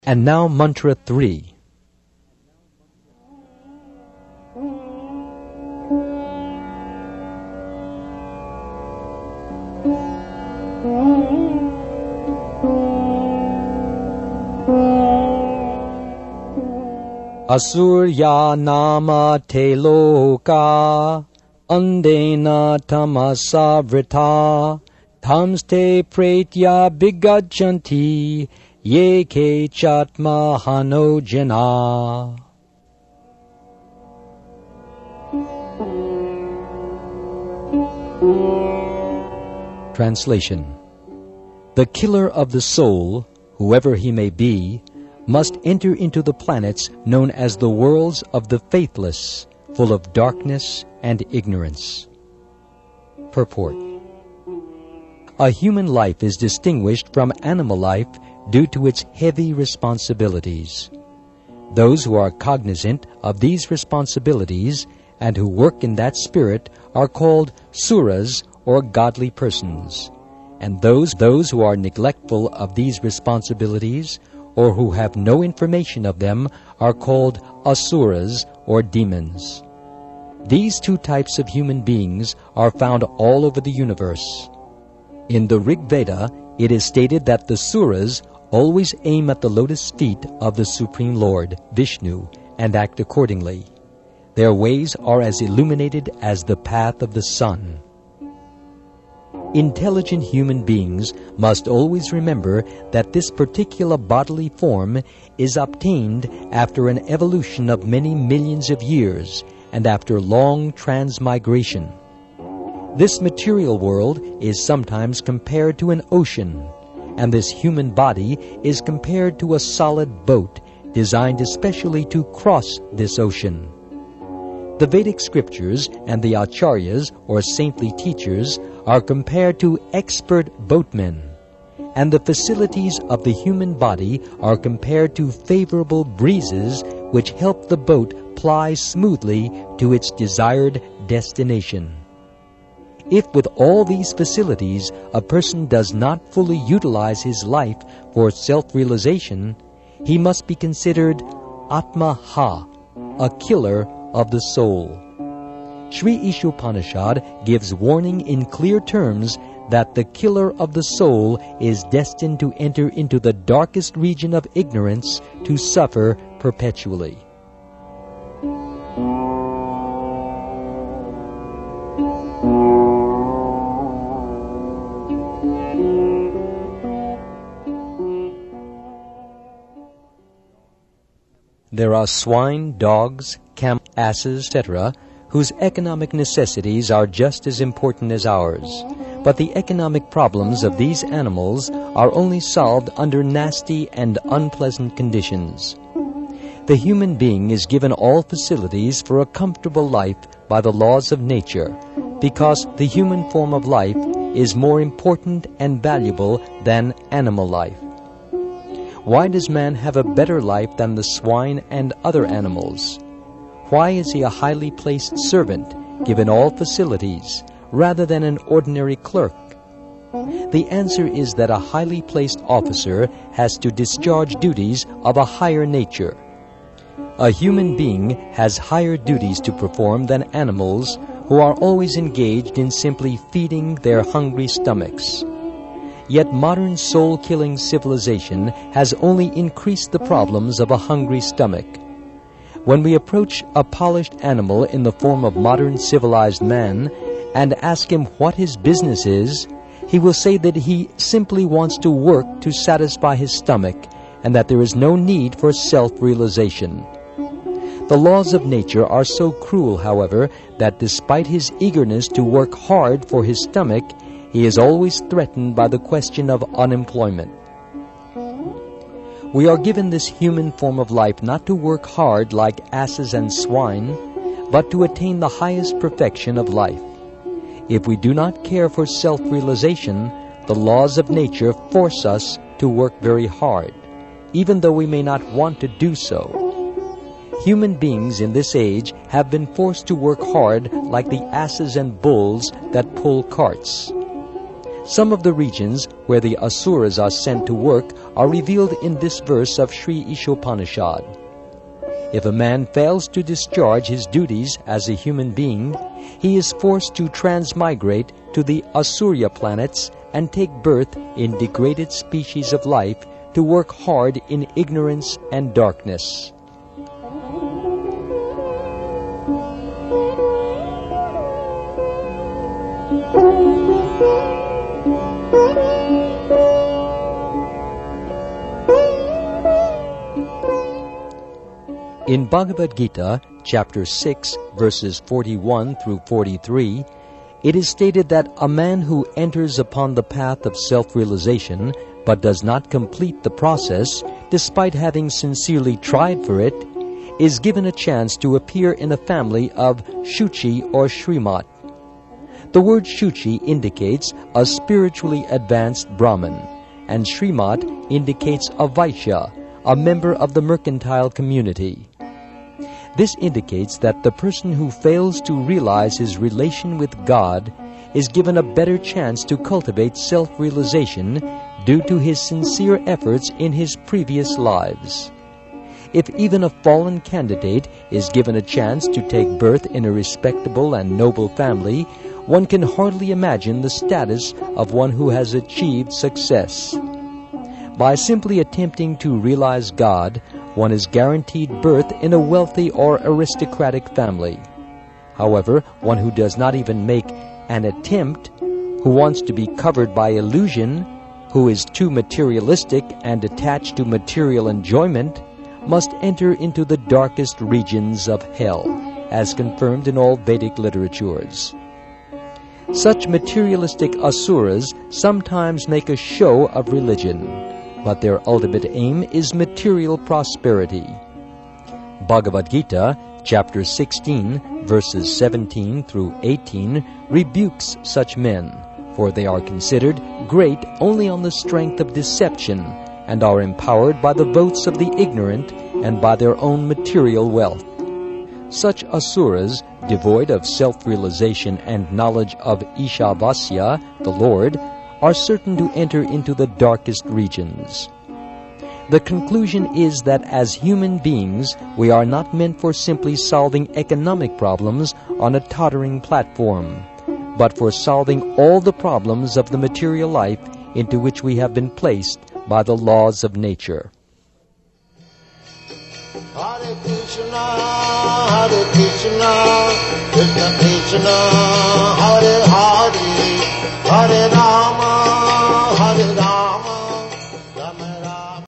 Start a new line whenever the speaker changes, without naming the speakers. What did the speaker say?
And now Mantra 3. Asurya nama te loka andena tamasavrita tamste pretya bigachanti ye ke chatma hanojana. Translation. The killer of the soul, whoever he may be, must enter into the planets known as the worlds of the faithless, full of darkness and ignorance. Purport. A human life is distinguished from animal life due to its heavy responsibilities. Those who are cognizant of these responsibilities and who work in that spirit are called suras, or godly persons, and those who are neglectful of these responsibilities or who have no information of them are called asuras, or demons. These two types of human beings are found all over the universe. In the Rig Veda, it is stated that the suras always aim at the lotus feet of the Supreme Lord, Vishnu, and act accordingly. Their ways are as illuminated as the path of the sun. Intelligent human beings must always remember that this particular bodily form is obtained after an evolution of many millions of years and after long transmigration. This material world is sometimes compared to an ocean, and this human body is compared to a solid boat designed especially to cross this ocean. The Vedic scriptures and the acharyas, or saintly teachers, are compared to expert boatmen, and the facilities of the human body are compared to favorable breezes which help the boat ply smoothly to its desired destination. If with all these facilities a person does not fully utilize his life for self-realization, he must be considered Atma-ha, a killer of the soul. Sri Ishopanishad gives warning in clear terms that the killer of the soul is destined to enter into the darkest region of ignorance to suffer perpetually. There are swine, dogs, camels, asses, etc., whose economic necessities are just as important as ours. But the economic problems of these animals are only solved under nasty and unpleasant conditions. The human being is given all facilities for a comfortable life by the laws of nature, because the human form of life is more important and valuable than animal life. Why does man have a better life than the swine and other animals? Why is he a highly placed servant, given all facilities, rather than an ordinary clerk? The answer is that a highly placed officer has to discharge duties of a higher nature. A human being has higher duties to perform than animals who are always engaged in simply feeding their hungry stomachs. Yet modern soul-killing civilization has only increased the problems of a hungry stomach. When we approach a polished animal in the form of modern civilized man and ask him what his business is, he will say that he simply wants to work to satisfy his stomach and that there is no need for self-realization. The laws of nature are so cruel, however, that despite his eagerness to work hard for his stomach, he is always threatened by the question of unemployment. We are given this human form of life not to work hard like asses and swine, but to attain the highest perfection of life. If we do not care for self-realization, the laws of nature force us to work very hard, even though we may not want to do so. Human beings in this age have been forced to work hard like the asses and bulls that pull carts. Some of the regions where the Asuras are sent to work are revealed in this verse of Sri Ishopanishad. If a man fails to discharge his duties as a human being, he is forced to transmigrate to the Asurya planets and take birth in degraded species of life to work hard in ignorance and darkness. In Bhagavad Gita, chapter 6, verses 41 through 43, it is stated that a man who enters upon the path of self-realization but does not complete the process, despite having sincerely tried for it, is given a chance to appear in a family of Shuchi or Shrimat. The word Shuchi indicates a spiritually advanced Brahmin, and Shrimat indicates a Vaishya, a member of the mercantile community. This indicates that the person who fails to realize his relation with God is given a better chance to cultivate self-realization due to his sincere efforts in his previous lives. If even a fallen candidate is given a chance to take birth in a respectable and noble family, one can hardly imagine the status of one who has achieved success. By simply attempting to realize God, one is guaranteed birth in a wealthy or aristocratic family. However, one who does not even make an attempt, who wants to be covered by illusion, who is too materialistic and attached to material enjoyment, must enter into the darkest regions of hell, as confirmed in all Vedic literatures. Such materialistic asuras sometimes make a show of religion, but their ultimate aim is material prosperity. Bhagavad Gita, chapter 16, verses 17 through 18, rebukes such men, for they are considered great only on the strength of deception, and are empowered by the votes of the ignorant and by their own material wealth. Such asuras, devoid of self-realization and knowledge of Ishavasya, the Lord, are certain to enter into the darkest regions. The conclusion is that as human beings, we are not meant for simply solving economic problems on a tottering platform, but for solving all the problems of the material life into which we have been placed by the laws of nature.
Hare Krishna, Krishna Krishna, Hare Hare, Hare Rama,